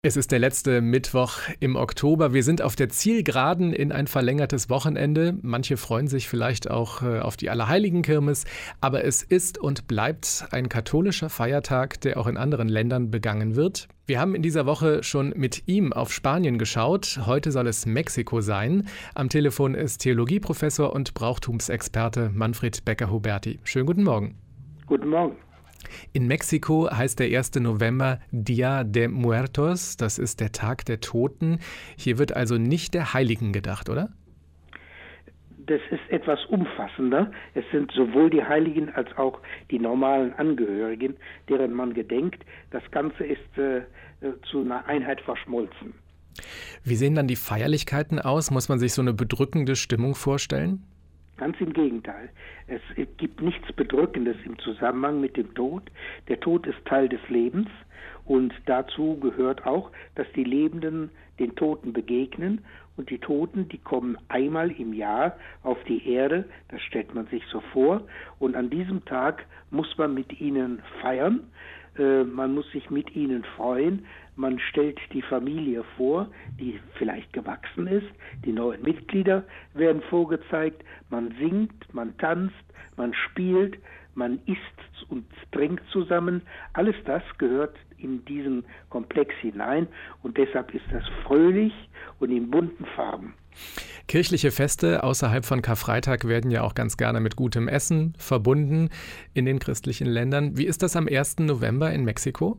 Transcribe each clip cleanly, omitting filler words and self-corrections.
Es ist der letzte Mittwoch im Oktober. Wir sind auf der Zielgeraden in ein verlängertes Wochenende. Manche freuen sich vielleicht auch auf die Allerheiligenkirmes. Aber es ist und bleibt ein katholischer Feiertag, der auch in anderen Ländern begangen wird. Wir haben in dieser Woche schon mit ihm auf Spanien geschaut. Heute soll es Mexiko sein. Am Telefon ist Theologieprofessor und Brauchtumsexperte Manfred Becker-Huberti. Schönen guten Morgen. Guten Morgen. In Mexiko heißt der 1. November Día de Muertos, das ist der Tag der Toten. Hier wird also nicht der Heiligen gedacht, oder? Das ist etwas umfassender. Es sind sowohl die Heiligen als auch die normalen Angehörigen, deren man gedenkt. Das Ganze ist zu einer Einheit verschmolzen. Wie sehen dann die Feierlichkeiten aus? Muss man sich so eine bedrückende Stimmung vorstellen? Ganz im Gegenteil. Es gibt nichts Bedrückendes im Zusammenhang mit dem Tod. Der Tod ist Teil des Lebens und dazu gehört auch, dass die Lebenden den Toten begegnen und die Toten, die kommen einmal im Jahr auf die Erde, das stellt man sich so vor, und an diesem Tag muss man mit ihnen feiern, man muss sich mit ihnen freuen. Man stellt die Familie vor, die vielleicht gewachsen ist. Die neuen Mitglieder werden vorgezeigt. Man singt, man tanzt, man spielt, man isst und trinkt zusammen. Alles das gehört in diesen Komplex hinein und deshalb ist das fröhlich und in bunten Farben. Kirchliche Feste außerhalb von Karfreitag werden ja auch ganz gerne mit gutem Essen verbunden in den christlichen Ländern. Wie ist das am 1. November in Mexiko?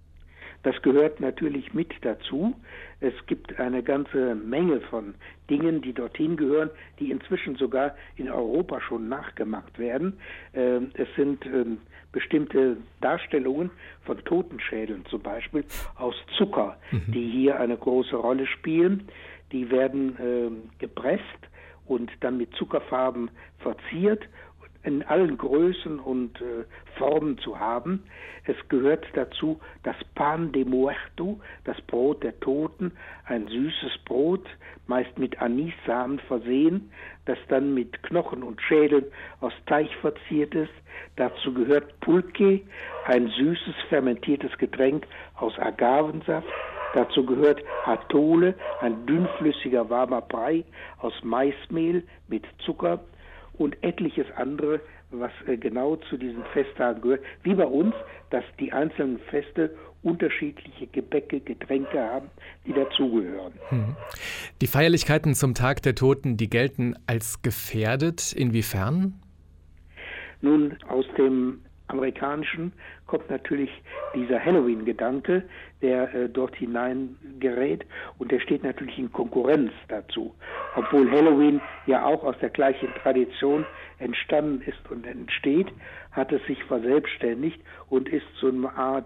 Das gehört natürlich mit dazu. Es gibt eine ganze Menge von Dingen, die dorthin gehören, die inzwischen sogar in Europa schon nachgemacht werden. Es sind bestimmte Darstellungen von Totenschädeln zum Beispiel aus Zucker, die hier eine große Rolle spielen. Die werden gepresst und dann mit Zuckerfarben verziert, in allen Größen und Formen zu haben. Es gehört dazu das Pan de Muerto, das Brot der Toten, ein süßes Brot, meist mit Anissamen versehen, das dann mit Knochen und Schädeln aus Teig verziert ist. Dazu gehört Pulque, ein süßes fermentiertes Getränk aus Agavensaft. Dazu gehört Atole, ein dünnflüssiger warmer Brei aus Maismehl mit Zucker. Und etliches andere, was genau zu diesen Festtagen gehört. Wie bei uns, dass die einzelnen Feste unterschiedliche Gebäcke, Getränke haben, die dazugehören. Die Feierlichkeiten zum Tag der Toten, die gelten als gefährdet. Inwiefern? Nun, aus dem Amerikanischen kommt natürlich dieser Halloween-Gedanke, der dort hineingerät und der steht natürlich in Konkurrenz dazu. Obwohl Halloween ja auch aus der gleichen Tradition entstanden ist und entsteht, hat es sich verselbstständigt und ist so eine Art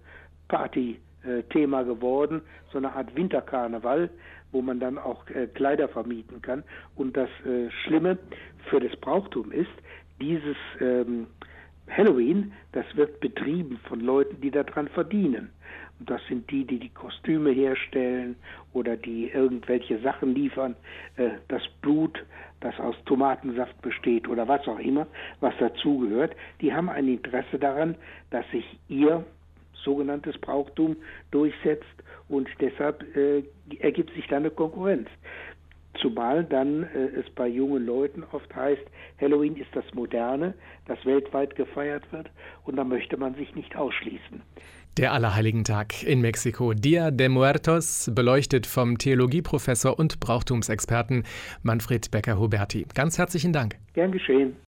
Party-Thema geworden, so eine Art Winterkarneval, wo man dann auch Kleider vermieten kann. Und das Schlimme für das Brauchtum ist, dieses Halloween, das wird betrieben von Leuten, die daran verdienen. Und das sind die, die Kostüme herstellen oder die irgendwelche Sachen liefern, das Blut, das aus Tomatensaft besteht oder was auch immer, was dazugehört. Die haben ein Interesse daran, dass sich ihr sogenanntes Brauchtum durchsetzt und deshalb ergibt sich da eine Konkurrenz. Zumal dann es bei jungen Leuten oft heißt, Halloween ist das Moderne, das weltweit gefeiert wird und da möchte man sich nicht ausschließen. Der Allerheiligentag in Mexiko, Día de Muertos, beleuchtet vom Theologieprofessor und Brauchtumsexperten Manfred Becker-Huberti. Ganz herzlichen Dank. Gern geschehen.